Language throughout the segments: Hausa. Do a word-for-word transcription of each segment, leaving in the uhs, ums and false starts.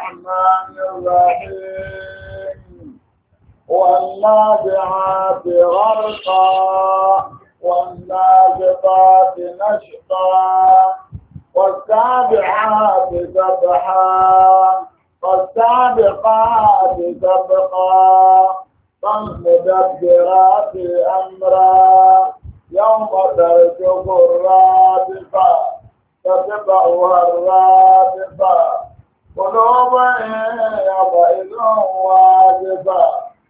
الرحمن الرحيم والنازعات غرقا والناشطات نشطا والسابحات سبحا والسابقات سبقا فالمدبرات أمرا يوم ترجف الرادفة تتبعها الرادفة قلوب يومئذ واجفة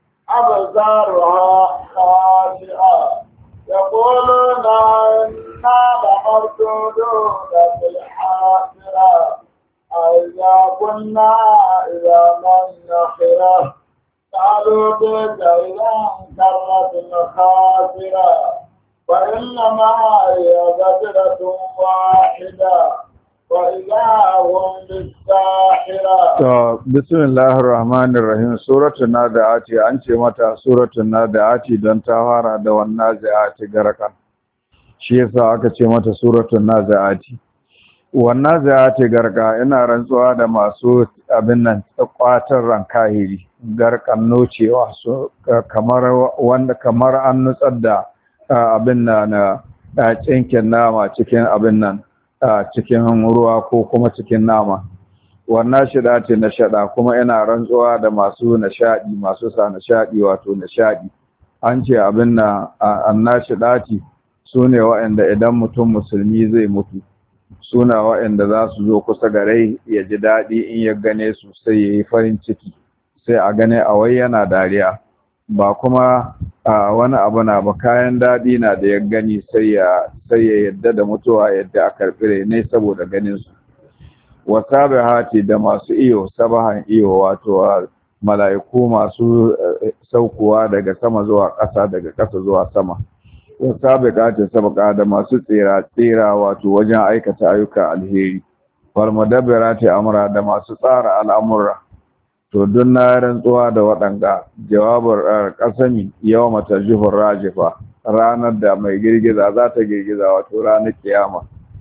أبصارها خاشعة يقولون إنا لمردودون في الحافرة أإذا كنا إذا من نخرة قالوا بك إذا انكرت خاسرة فإنما هي زجرة واحدة وإذا هم بالساحرة. بسم الله الرحمن الرحيم. سورة النازعات an ce mata suratul nazi'ati don ta fara da wan nazi'ati garakan, shi yasa aka ce mata suratul nazi'ati. Wan nazi'ati garka, ina rantsuwa da masu abin nan kwatar ran kahiri, garkan nocewa su kamar wanda kamar an nutsar da abin nan na cinkin nama cikin abin nan cikin ruwa ko kuma cikin nama. Wannan shida ce na shada, kuma ina rantsuwa da masu nishadi, masu sa nishadi wato nishadi. An ce abin na annashidati sune waɗanda idan mutum musulmi zai mutu, suna waɗanda za su zo kusa gare ya ji daɗi in ya gane su sai ya yi farin ciki, sai a gane a wai yana dariya, ba kuma wani abu na ba, kayan daɗi na da ya gani sai ya yadda da mutuwa yadda a karɓi ne saboda ganin su. Wasabihati da masu iyo, sabahan iyo wato mala'iku masu saukowa daga sama zuwa ƙasa, daga ƙasa zuwa sama. Wasabiqati sabqa da masu tsira tsira wato wajen aikata ayyuka alheri. Wal mudabbirati amra da masu tsara al'amura. To dun na rantsuwa da waɗanga jawabar ƙasami yawma tarjufur rajifa, ranar da mai girgiza za ta girgiza wato ranar kiyama.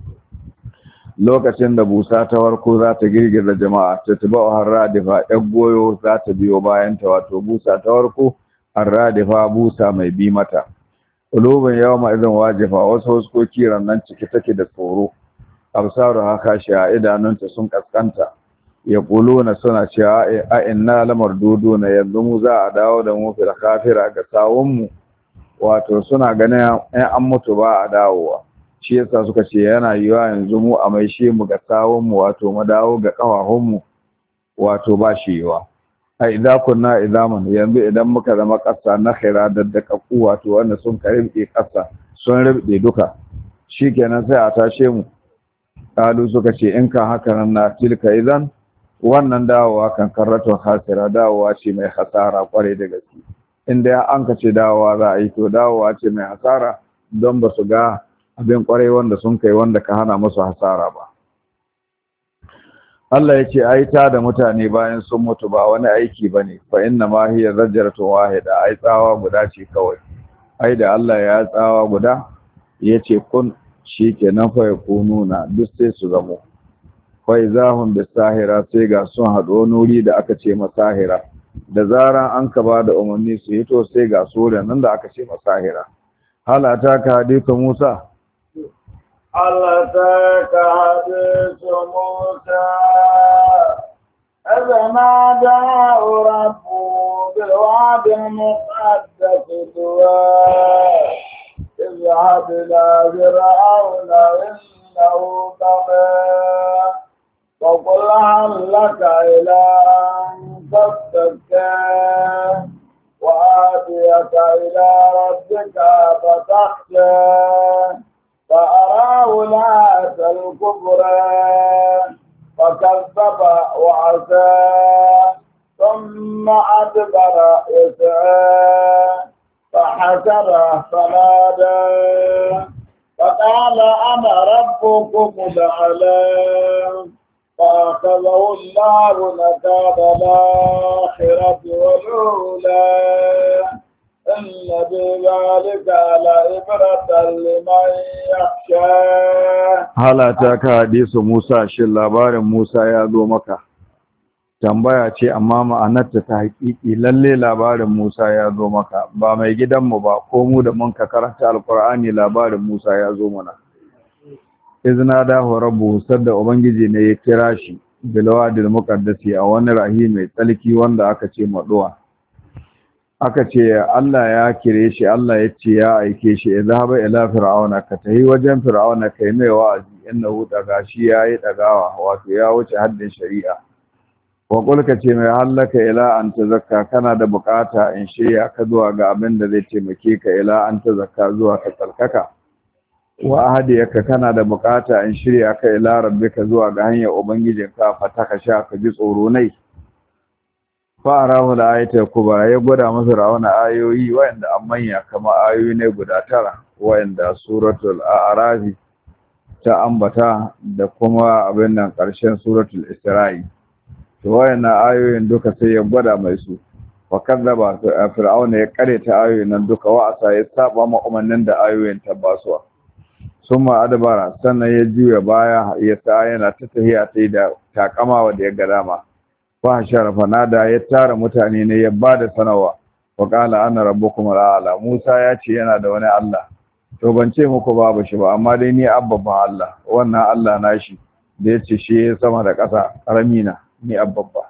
Lokacin da busa ta warko za ta girgiza jama'a, ta tuba har radifa ɗan goyo za ta biyo bayanta wato busa ta warko har radifa busa mai bi mata. Ulubin yawma idan wajifa, wasu huskoki rannan ciki take da tsoro, absaru haka shi a idanunta sun kaskanta. Ya na suna cewa a inna lamar dudu na yanzu mu za a dawo da mu fil kafira ga sawunmu, wato suna ganin an mutu ba a dawowa. Shi yasa suka ce yana yiwa yanzu mu a maishe mu ga sawunmu, wato mu dawo ga kafahunmu, wato ba shi yiwa. A idza kunna idaman, yanzu idan muka zama ƙasa na khaira da dakaku, wato wanda sun karbe ƙasa sun rubde duka, shikenan sai a tashe mu. Kalu suka ce in ka haka nan na tilka idan, wannan dawowa kan karratun hasira, dawowa ce mai hasara kware da gaske. Inda an ka ce dawowa za a yi, to dawowa ce mai hasara, don ba su ga abin kwarai wanda sun kai wanda ka hana musu hasara ba. Allah ya ce ai ta da mutane bayan sun mutu ba wani aiki bane, fa inna ma hiya zajratun wahida, ai tsawa guda ce kawai. Ai da Allah ya tsawa guda yace kun, shikenan fa yakununa, duk sai su zamo. Fa izahum bisahira, sai ga sun hado nuri da aka ce masahira, da zaran an ka ba da umarni su yi to sai ga suran nan da aka ce masahira. Halata ka hadithu Musa, Allah ta ka hadithu Musa إذا نادى ربه بالواد المقدس طوى اذهب إلى فرعون إنه طغى وقل هل لك إلى أن تزكى وآتيك إلى ربك فتخشى فأراه الآية الكبرى فكذب وعصى ثم أدبر يسعى فحشر فنادى فقال أنا ربكم الأعلى فأخذه الله نكال الآخرة والأولى إن بذلك لعبرة لمن يخشى. هل أتاك حديث موسى؟ شل labarin Musa ya zo maka. tambaya ce amma ma'anarta ta haƙiƙi lalle labarin Musa ya zo maka ba mai gidanmu ba ko mu da mun ka karanta alqur'ani labarin Musa ya zo mana izna da rabbu sadda ubangiji ne ya kira shi bilwadil muqaddasi a wani rahi mai tsalki wanda aka ce maduwa aka ce Allah ya kire shi Allah ya ce ya aike shi idhaba ila fir'auna ka tahi wajen fir'auna kai mai wa'azi innahu daga shi yayi dagawa wato ya wuce haddin shari'a wa kulka ce mai hallaka ila an tazakka kana da bukata in shirya ka zuwa ga abin da zai taimake ka ila an tazakka zuwa ka tsarkaka wa ahadiyaka kana da bukata in shirya ka ila rabbika zuwa ga hanyar ubangijinka fataka sha ka ji tsoro nai fa'arahu da ayatul kubra ya gwada masa rawana ayoyi wayanda amanya kama ayoyi ne guda tara wayanda suratul a'raf ta ambata da kuma abin nan karshen suratul isra'i to wayannan ayoyin duka sai ya gwada mai su wa kadzaba fir'auna ya kareta ayoyin nan duka wa asa ya saba ma umannin da ayoyin tabbasuwa summa adbara sannan ya juya baya ya sa yana ta tahiya sai da takama da ya ga dama fa sharafa nada ya tara mutane ne ya bada sanawa wa qala ana rabbukum ala Musa ya ce yana da wani Allah to ban ce muku babu shi ba amma dai ni abba Allah wannan Allah nashi da yace shi sama da ƙasa karamina ni abba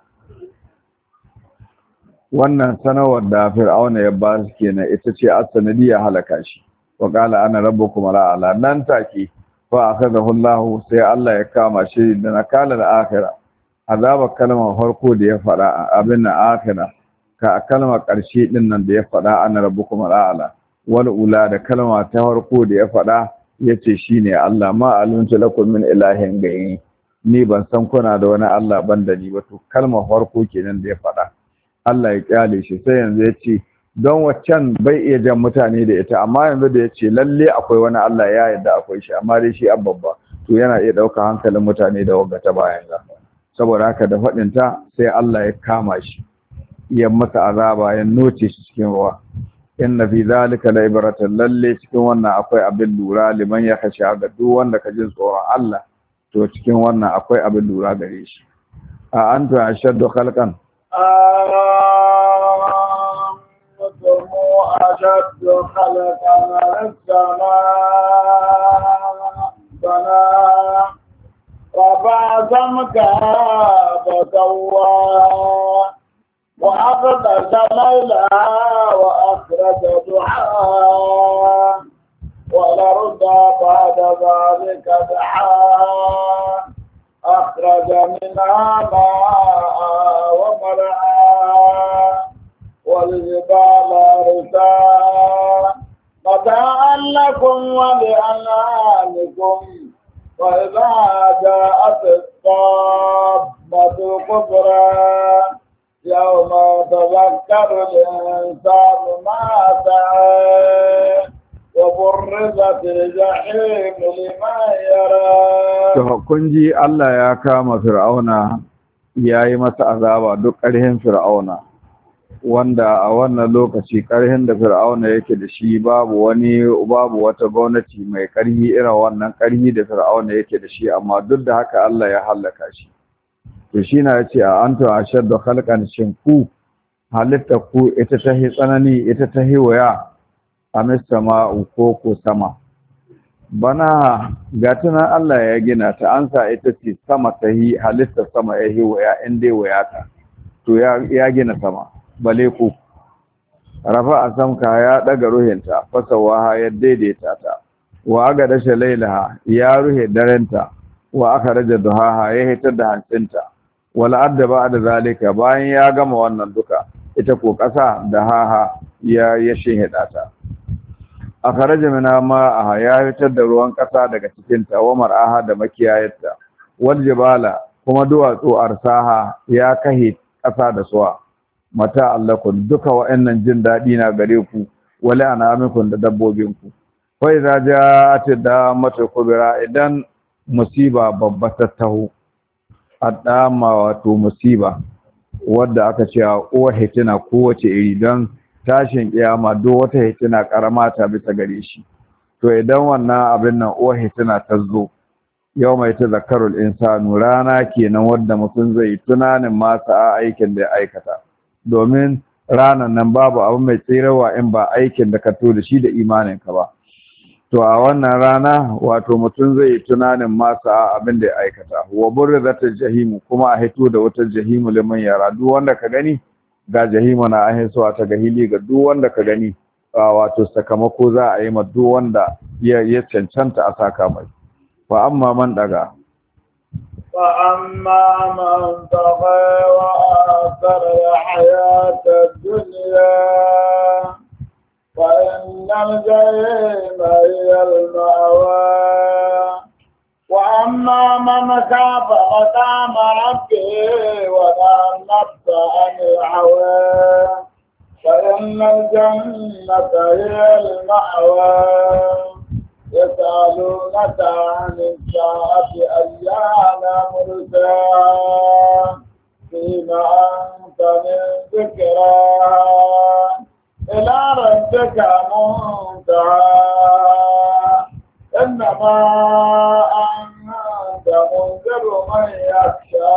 wannan sanawar da fir'auna ya ba su kenan ita ce as-sanadiyya halaka shi wa qala ana rabbukum ala nan take fa akhadahu Allah sai Allah ya kama shi da nakalar akhirah azaba kalmar farko da ya fada abin na akhirah ka kalmar karshe din nan da ya fada ana rabbukum ala wal ula da kalma ta farko da ya fada yace shine Allah ma aluntu lakum min ilahin gairi ni ban san kuna da wani Allah banda ni ba to kalmar farko kenan da ya faɗa Allah ya kyale shi sai yanzu ya ce don waccan bai iya jan mutane da ita amma yanzu da ya ce lalle akwai wani Allah ya yarda akwai shi amma dai shi babba to yana iya ɗauka hankalin mutane da wagga ta bayan ga saboda haka da faɗin ta sai Allah ya kama shi ya masa azaba ya noce shi cikin ruwa inna fi zalika la ibratan lalle cikin wannan akwai abin lura liman ya kashe ga duk wanda ka jin tsoron Allah to cikin wannan akwai abin lura gare shi a antu ashaddu khalqan أنتم أشد خلقا من السماء بناها رفع سمكها فسواها وأغطش ليلها وأخرج ضحاها والأرض بعد ذلك دحاها أخرج منها ماءها ومرعاها والجبال أرساها متاعا لكم ولأنعامكم وإذا جاءت الطامة الكبرى يوم تذكر الإنسان ما سعى وبرزت الجحيم لمن يرى. To kun ji Allah ya kama Fir'auna ya yi masa azaba duk ƙarhin Fir'auna wanda a wannan lokaci ƙarhin da Fir'auna yake da shi babu wani babu wata gwamnati mai ƙarhi irin wannan ƙarhi da Fir'auna yake da shi amma duk da haka Allah ya halaka shi. To shi na yace a antu ashaddu khalqan shin ku halitta ku ita ta hi tsanani ita ta hi waya amis sama'u ko ko sama bana gatuna Allah ya gina ta ansa ita ce sama ta hi halitta sama ya hi waya in dai waya ta to ya ya gina sama bale ku rafa asamka ya daga ruhinta fasawaha ya daidaita ta wa aga dasha lailaha ya ruhe darenta wa aka raja duhaha ya hitar da hancinta wala adda ba'da zalika bayan ya gama wannan duka ita ko kasa da haha ya ya shehida ta akharaja mina ma ya fitar da ruwan kasa daga cikin ta wa mar'aha da makiyayarta wal jibala kuma duwatsu arsaha ya kahe kasa da suwa mata allakum duka wa'annan jin dadi na gare ku wala anamikum da dabbobin ku fa idza ja'at damatu kubra idan musiba babba ta taho adama wato musiba wadda aka ce uwa hitina kowace iri don tashin kiyama duk wata hitina karama ta bisa gare shi to idan wannan abin nan uwa hitina ta zo yau mai ta zakarul insanu rana kenan wadda mutum zai tunanin masa aikin da ya aikata domin ranan nan babu abu mai tsirawa in ba aikin da ka to da shi da imaninka ba to a wannan rana wato mutum zai tunanin masa abin da ya aikata wa burzatul jahim kuma a hito da wata jahimu liman yara duk wanda ka gani ga jahimu na ahin suwa ta gahili ga duk wanda ka gani wato sakamako za a yi ma duk wanda ya cancanta a saka mai fa amma man daga fa amma man taqa wa athara hayata dunya fa innal jahima hiya al-ma'wa wa amma man khafa maqama rabbih wa nafsa 'anil hawa فإن الجنة هي المأوى يسألونك عن الساعة أيان مرساها فيما أنت من ذكرها إلى ربك منتهى إنما أنت منذر من يخشى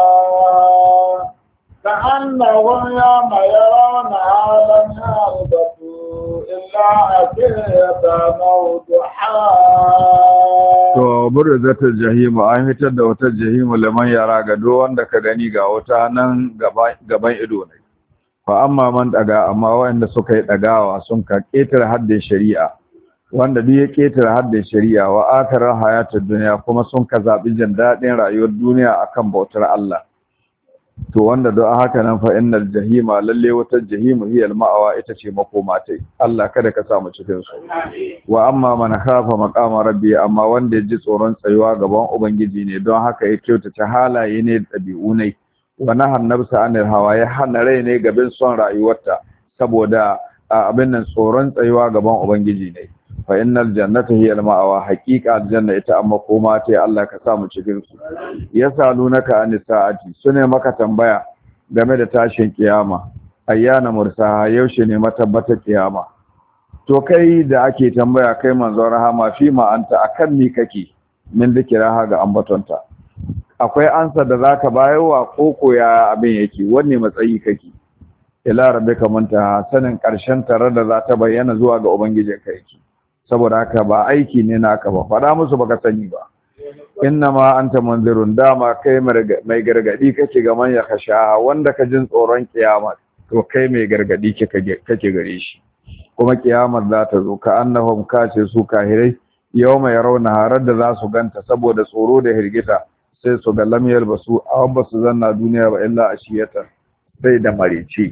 كأنهم يوم يرونها لم يلبثوا إلا عشية أو ضحاها. To burzatul jahim an hitar da wata jahim liman yara ga duk wanda ka gani ga wata nan gaban ido ne. Fa amma man daga amma wanda suka yi dagawa sun ka ketare haddin shari'a wanda duk ya ketare haddin shari'a wa akara hayatud dunya kuma sun ka zabi jin dadin rayuwar duniya akan bautar Allah. To wanda don haka nan fa innal jahima lalle wata jahimu hiya ma'awa ita ce makoma tai Allah kada ka samu cikin su wa amma man khafa maqama rabbi amma wanda ya ji tsoron tsayuwa gaban ubangiji ne don haka ya kyautata halaye ne da dabi'u ne wa nahan nafsa anil hawa ya hana rai ne gaban son rayuwarta saboda abin nan tsoron tsayuwa gaban ubangiji ne fa innal jannata hiya al-ma'wa haqiqa aljanna ita amma koma ta Allah ka sa mu cikin su yasalunaka anis sa'ati sune maka tambaya game da tashin kiyama ayyana mursaha yaushe ne matabbatar kiyama to kai da ake tambaya kai manzon rahama fi ma anta akan ni kake min dikiraha ga ambatonta akwai ansa da zaka bayarwa koko ya abin yake wanne matsayi kake ila rabbika muntaha sanin karshen tare da za ta bayyana zuwa ga ubangijinka yake saboda haka ba aiki ne naka ba faɗa musu baka sani ba inna ma anta munzirun dama kai mai gargadi kake ga man ya kasha wanda ka jin tsoron kiyama to kai mai gargadi kake gare shi kuma kiyamar za ta zo ka annahum kace su kahirai yawma yarawna harar da za su ganta saboda tsoro da hirgita sai su ga lamiyar basu awan basu zanna duniya ba illa ashiyata sai da marici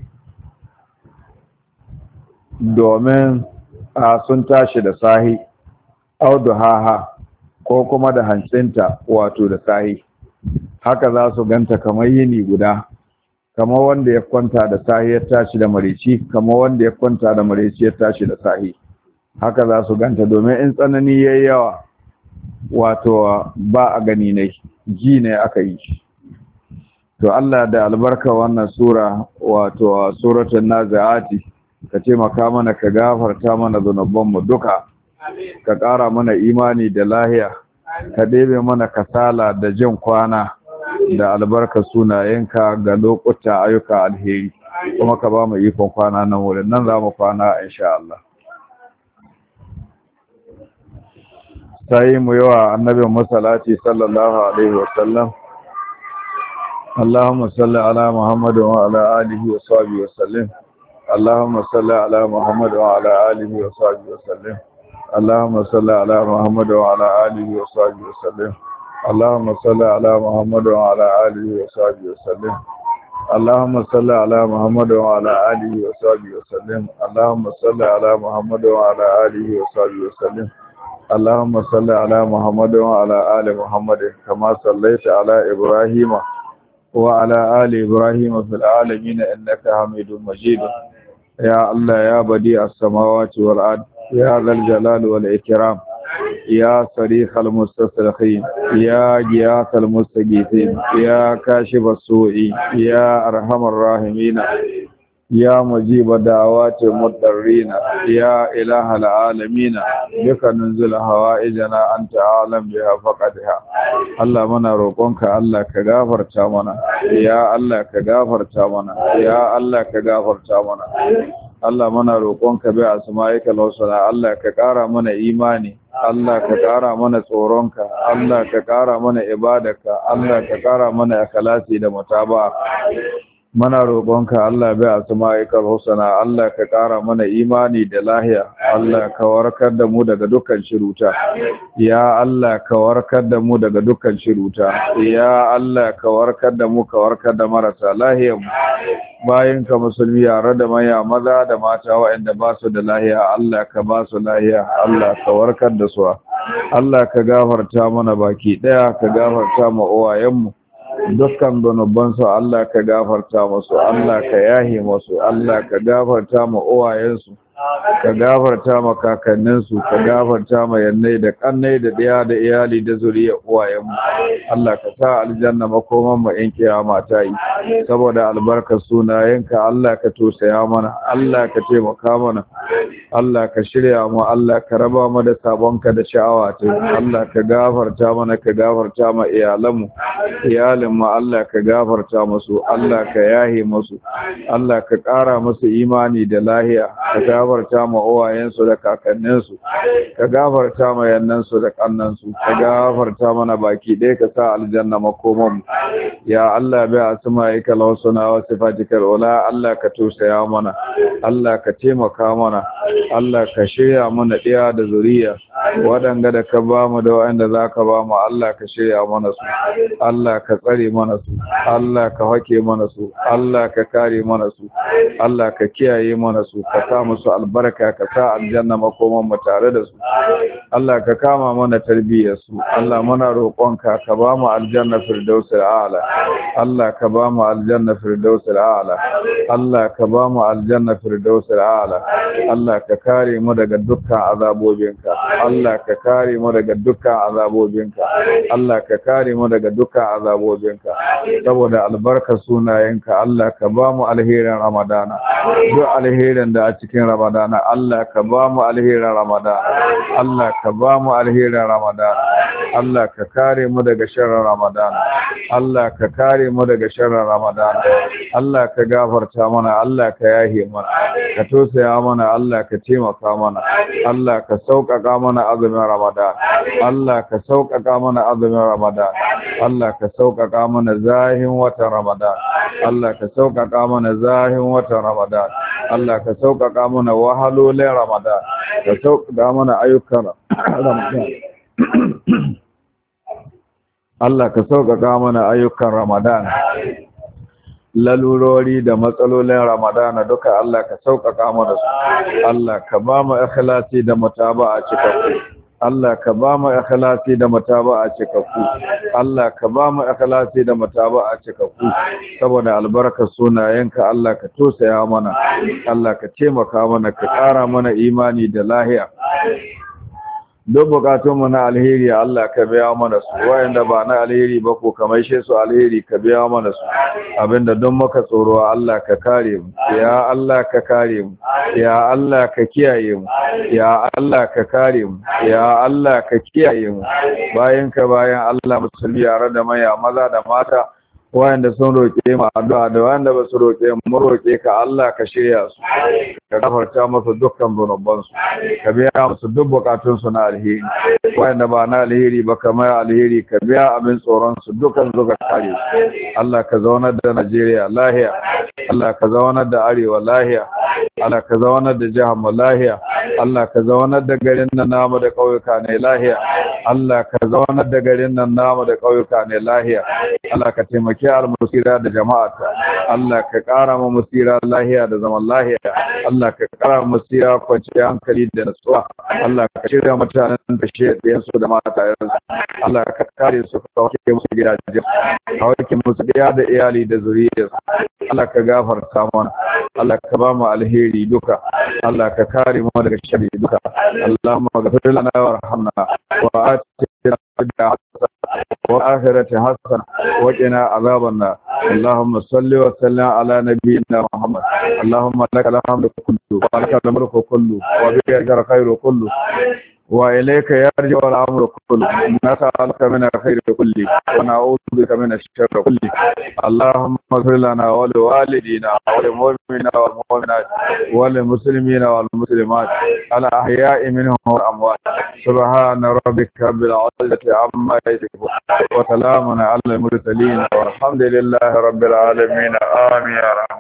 domin a sun tashi da sahi audu haha ko kuma da hantsinta wato da sahi haka za su ganta kamar yini guda kamar wanda ya kwanta da sahi ya tashi da marici kamar wanda ya kwanta da marici ya tashi da sahi haka za su ganta domin in tsanani yayi yawa wato ba a gani ne ji ne aka yi to Allah da albarka wannan sura wato suratul naziati ka taimaka mana ka gafarta mana zunubanmu duka ka ƙara mana imani da lahiya ka ɗebe mana kasala da jin kwana da albarka sunayenka ga lokuta ayyuka alheri kuma ka ba mu ikon kwana nan wurin nan za mu kwana insha Allah sai mu yawa annabin musallati sallallahu alaihi wasallam Allahumma salli ala Muhammad wa ala alihi wa sahbihi wa sallim اللهم صل على محمد وعلى آله وصحبه وسلم اللهم صل على محمد وعلى آله وصحبه وسلم اللهم صل على محمد وعلى آله وصحبه وسلم اللهم صل على محمد وعلى آله وصحبه وسلم اللهم صل على محمد وعلى آله وصحبه وسلم اللهم صل على محمد وعلى آل محمد كما صليت على إبراهيم وعلى آل إبراهيم في العالمين إنك حميد مجيد يا الله يا بديع السماوات والأرض يا ذا الجلال والإكرام يا صريخ المستصرخين يا غياث المستغيثين يا كاشف السوء يا أرحم الراحمين يا مجيب دعوات المضطرين يا إله العالمين بك ننزل هوائجنا أنت أعلم بها فقدها الله منا روقونك الله كغافر تامنا يا الله كغافر تامنا يا الله كغافر تامنا Allah muna roƙonka bi asma'ika al-husna Allah ka ƙara mana imani Allah ka ƙara mana tsoronka Allah ka ƙara mana ibadarka Allah ka ƙara mana ikhlasi da mutaba'a muna roƙonka Allah bi asma'ika al-husna Allah ka ƙara mana imani da lahiya Allah ka warkar da mu daga dukkan shiruta ya Allah ka warkar da mu daga dukkan shiruta ya Allah ka warkar da mu ka warkar da marasa lahiyar mu bayan ka musulmi yare da maya maza da mata waɗanda ba su da lahiya Allah ka ba su lahiya Allah ka warkar da su Allah ka gafarta mana baki daya ka gafarta mu uwayenmu dukkan zunubansu Allah ka gafarta musu Allah ka yahi musu Allah ka gafarta mu uwayensu ka gafarta ma kakanninsu ka gafarta ma yannai da kannai da ɗaya da iyali da zuriya uwayenmu Allah ka sa aljanna makoman mu in kiyama ta yi saboda albarkar sunayenka Allah ka tosaya mana Allah ka taimaka mana Allah ka shirya mu Allah ka raba mu da sabonka da sha'awa ta Allah ka gafarta mana ka gafarta ma iyalanmu iyalin mu Allah ka gafarta musu Allah ka yahi musu Allah ka ƙara musu imani da lahiya ka gafarta ma uwayensu da kakanninsu ka gafarta ma yannansu da kannansu ka gafarta mana baki ɗaya ka sa aljanna makoman ya Allah bai asma'ika al-husna wa sifatika al-ula Allah ka tusaya mana Allah ka taimaka mana Allah ka shirya mana ɗiya da zuriya waɗanda da ka ba mu da waɗanda za ka ba mu Allah ka shirya mana su Allah ka tsare mana su Allah ka hake mana su Allah ka kare mana su Allah ka kiyaye mana su ka sa musu albarka ka sa aljanna makoman mu tare da su Allah ka kama mana tarbiyyar su Allah muna roƙonka ka ba mu aljanna firdausul a'la Allah ka ba mu aljanna firdausul a'la Allah ka ba mu aljanna firdausul a'la Allah ka kare mu daga dukkan azabobinka Allah ka kare mu daga dukkan azabobinka Allah ka kare mu daga dukkan azabobinka saboda albarkar sunayenka Allah ka ba mu alherin Ramadana duk alherin da a cikin Ramadana Allah ka ba mu alherin Ramadana Allah ka ba mu alherin Ramadana Allah ka kare mu daga sharrin Ramadana Allah ka kare mu daga sharrin Ramadana Allah ka gafarta mana Allah ka yahe mana ka tosaya mana Allah ka taimaka mana Allah ka sauƙaƙa mana azumin Ramadan Allah ka sauƙaƙa mana azumin Ramadan Allah ka sauƙaƙa mana zahin watan Ramadan Allah ka sauƙaƙa mana zahin watan Ramadan Allah ka sauƙaƙa mana wahalolin Ramadan ka sauƙaƙa mana ayyukan Ramadan Allah ka sauƙaƙa mana ayyukan Ramadan lalurori da matsalolin Ramadana duka Allah ka sauƙaƙa mana su Allah ka ba mu ikhlasi da mutaba'a cikakku Allah ka ba mu ikhlasi da mutaba'a cikakku Allah ka ba mu ikhlasi da mutaba'a cikakku saboda albarkar sunayenka Allah ka tosaya mana Allah ka taimaka mana ka ƙara mana imani da lahiya duk bukatunmu na alheri Allah ka biya mana su wayanda ba na alheri ba ko kamar she su alheri ka biya mana su abinda don maka tsoro Allah ka kare mu ya Allah ka kare mu ya Allah ka kiyaye mu ya Allah ka kare mu ya Allah ka kiyaye mu bayan ka bayan Allah musulmi yare da maya maza da mata wayanda sun roƙe mu addu'a da wayanda ba su roƙe mu roƙe ka Allah ka shirya su ka gafarta musu dukkan zunuban su ka biya musu duk bukatun su na alheri wayanda ba na alheri ba kamar alheri ka biya abin tsoron su dukkan zuka kare Allah ka zaunar da Najeriya lahiya Allah ka zaunar da Arewa lahiya Allah ka zaunar da jihar mu lahiya Allah ka zaunar da garin nan namu da ƙauyuka ne lahiya Allah ka zaunar da garin nan namu da ƙauyuka ne lahiya Allah ka taimaki al-musira da jama'ata Allah ka ƙara mu musira lahiya da zaman lahiya Allah ka ƙara mu musira kwanciyar hankali da nutsuwa Allah ka shirya mutanen da shediyan su da matayen su Allah ka kare su ka wake musu gidaje ka wake musu da da iyali da zuriyar Allah ka gafarta mana Allah ka ba mu alheri duka Allah ka kare mu daga sharri duka Allahumma ghfir lana warhamna wa atina fid dunya والآخرة حسنة وقنا عذاب النار اللهم صل وسلم على نبينا محمد اللهم لك الحمد كله ولك الملك كله وبيدك الخير كله وإليك يرجع الأمر كله نسألك من الخير كله ونعوذ بك من الشر كله اللهم اغفر لنا ولوالدينا وللمؤمنين والمؤمنات وللمسلمين والمسلمات الأحياء منهم والأموات سبحان ربك رب العزة عما يصفون وسلام على المرسلين والحمد لله رب العالمين آمين يا رب